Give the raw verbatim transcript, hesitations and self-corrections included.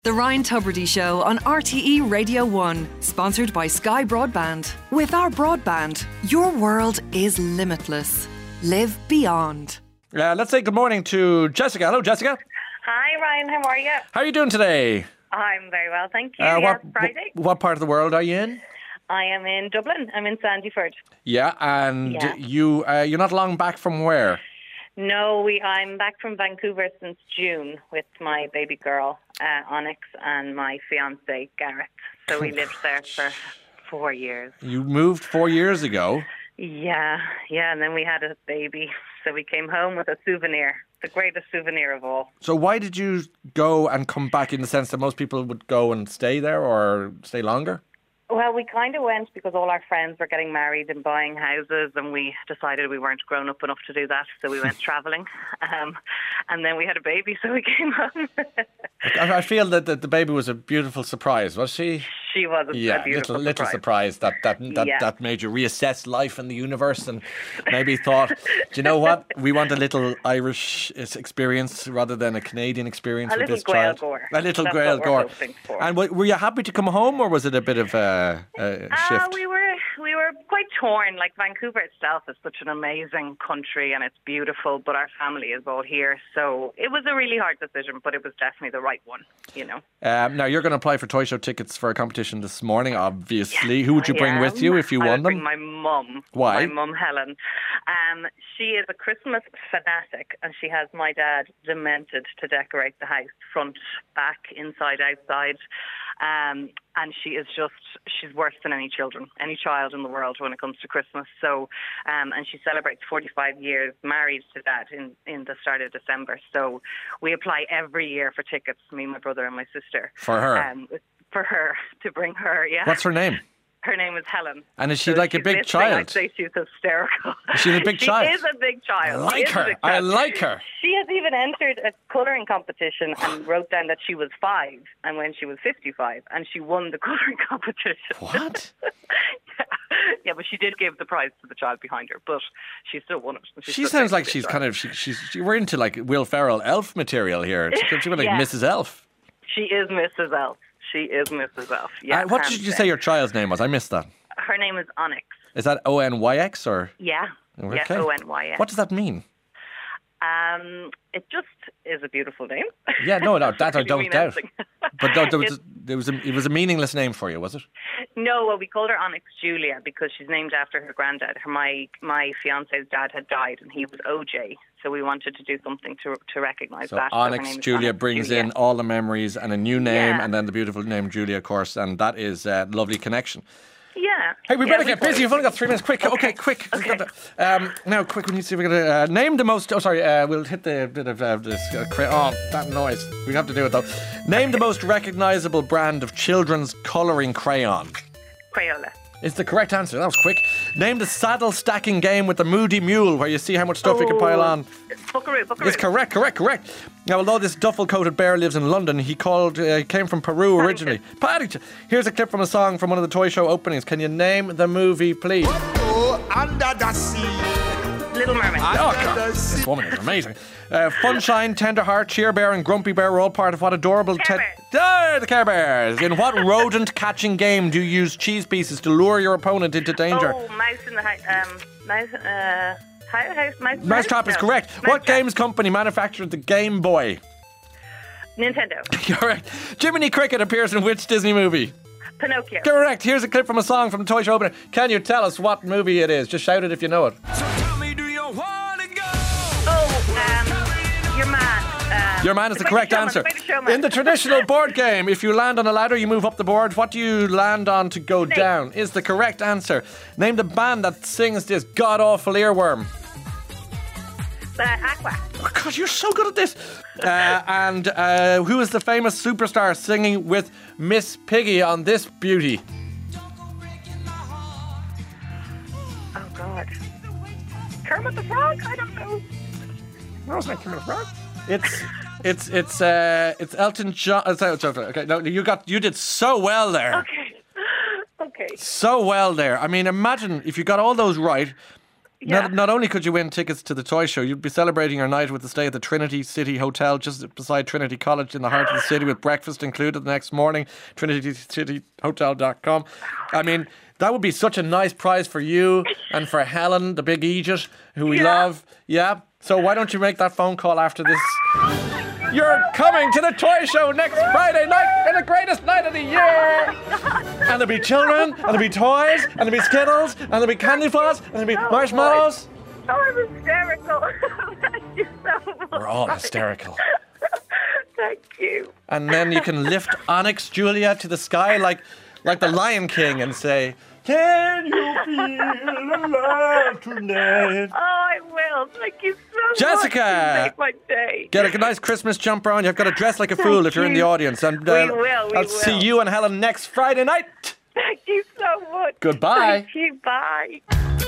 The Ryan Tubridy Show on R T E Radio one, sponsored by Sky Broadband. With our broadband, your world is limitless. Live beyond. Uh, let's say good morning to Jessica. Hello, Jessica. Hi, Ryan. How are you? How are you doing today? I'm very well, thank you. Uh, yes, what, Friday. What part of the world are you in? I am in Dublin. I'm in Sandyford. Yeah, and Yeah. you, uh, you're not long back from where? No, we. I'm back from Vancouver since June with my baby girl, uh, Onyx, and my fiance, Gareth. So we lived there for four years. You moved four years ago. Yeah, yeah, and then we had a baby. So we came home with a souvenir, the greatest souvenir of all. So why did you go and come back, in the sense that most people would go and stay there or stay longer? Well, we kind of went because all our friends were getting married and buying houses, and we decided we weren't grown up enough to do that, so we went travelling. Um, and then we had a baby, so we came home. I I feel that the, the baby was a beautiful surprise, was she? She was a, Yeah, a beautiful little little surprise. surprise that that that, Yeah. that made you reassess life and the universe, and maybe thought, do you know what? We want a little Irish experience rather than a Canadian experience A with little this child. Gaeilgeoir. A little That's what we're Gaeilgeoir. hoping for. And w- were you happy to come home, or was it a bit of a, a shift? Uh, we were we were quite torn. Like, Vancouver itself is such an amazing country and it's beautiful, but our family is all here. So it was a really hard decision, but it was definitely the right one, you know. Um, now, you're going to apply for Toy Show tickets for a competition this morning, obviously. Who would you bring I with am. you if you I won would bring them? my mum. Why? My mum, Helen. Um, she is a Christmas fanatic, and she has my dad demented to decorate the house, front, back, inside, outside. Um, and she is just, she's worse than any children, any child in the world when it comes to Christmas. So, um, and she celebrates forty-five years married to Dad in, in the start of December. So we apply every year for tickets, me, my brother and my sister. For her? Um, for her, to bring her, yeah. What's her name? Her name is Helen. And is she So like a she's big listening, child? I'd say she's hysterical. She's a big she child? She is a big child. I like She is a her. big I child. like her. She has even entered a colouring competition and wrote down that she was five and when she was fifty-five, and she won the colouring competition. What? yeah. yeah, but she did give the prize to the child behind her, but she still won it. She, She sounds like she's kind of, she, she's, she, we're into like Will Ferrell elf material here. She, she's like Yeah. Missus Elf. She is Missus Elf. She is Missus Elf. Yeah. Uh, what did hands you down. say your child's name was? I missed that. Her name is Onyx. Is that O N Y X or? Yeah. Okay. Yeah, O N Y X. What does that mean? Um, it just is a beautiful name. Yeah, no, no, that I Really don't mean doubt. anything. But there, there was, It- there was a, it was a meaningless name for you, was it? No, well, we called her Onyx Julia because she's named after her granddad. Her, my my fiance's dad had died, and he was O J. So we wanted to do something to to recognise So that. So her Onyx name is Julia Onyx brings Julia. in all the memories and a new name, Yeah. and then the beautiful name Julia, of course, and that is a lovely connection. Yeah. Hey, we Yeah, better we get thought busy. it You've only got three minutes. Quick, okay, quick. Okay. Um, now, quick, we need to see if we're going to uh, name the most. Oh, sorry, uh, we'll hit the bit of uh, this. Uh, cra- oh, that noise. We have to do it though. Name the most recognisable brand of children's colouring crayon. Crayola. Is the correct answer. That was quick. Name the saddle stacking game with the Moody Mule, where you see how much stuff you can pile on. Buckaroo, Buckaroo. It's correct, correct, correct. Now, although this duffel-coated bear lives in London, he called uh, came from Peru originally. Paddington. Here's a clip from a song from one of the Toy Show openings. Can you name the movie, please? Oh, under the sea. Little Mermaid. Oh, God. This woman is amazing. Uh, Funshine, Tenderheart, Cheer Bear, and Grumpy Bear were all part of what adorable... Care te- Bears. Ah, the Care Bears. In what rodent-catching game do you use cheese pieces to lure your opponent into danger? Oh, Mouse in the House. Um, Mouse. Uh, house, house, mouse. Mousetrap is No. correct. What Mousetrap. games company manufactured the Game Boy? Nintendo. Correct. Jiminy Cricket appears in which Disney movie? Pinocchio. Correct. Here's a clip from a song from the Toy Show opener. Can you tell us what movie it is? Just shout it if you know it. Oh, um, your man. Um, Your man is the, correct Showman, answer. The Greatest Showman. In the traditional board game, if you land on a ladder, you move up the board. What do you land on to go Snake. down? Is the correct answer. Name the band that sings this god-awful earworm. Uh, Aqua. Oh, God, you're so good at this. Uh, and uh, who is the famous superstar singing with Miss Piggy on this beauty? Oh, God. Kermit the Frog? I don't know. No, it's not Kermit the Frog. It's it's it's uh it's Elton John. Uh, sorry, sorry, okay, no, you got you did so well there. Okay. Okay. So well there. I mean, imagine if you got all those right. Yeah. Not, not only could you win tickets to the toy show, you'd be celebrating your night with a stay at the Trinity City Hotel just beside Trinity College in the heart of the city with breakfast included the next morning. trinity city hotel dot com. I mean, that would be such a nice prize for you and for Helen, the big Egypt, who we Yeah. love. Yeah. So why don't you make that phone call after this? You're coming to the toy show next Friday night and the greatest night of the year. And there'll be children, and there'll be toys, and there'll be Skittles, and there'll be candy floss, and there'll be Oh, marshmallows. Oh, I'm hysterical. Thank you so much. We're all hysterical. Thank you. And then you can lift Onyx Julia to the sky like like the Lion King and say, "Can you feel alive tonight?" Oh, I will. Thank you so Jessica! much. You make my day. Get a nice Christmas jumper on. You've got to dress like a fool if you're in the you. audience. And uh, We will, we I'll see will. you and Helen next Friday night. Thank you so much. Goodbye. Thank you. Bye.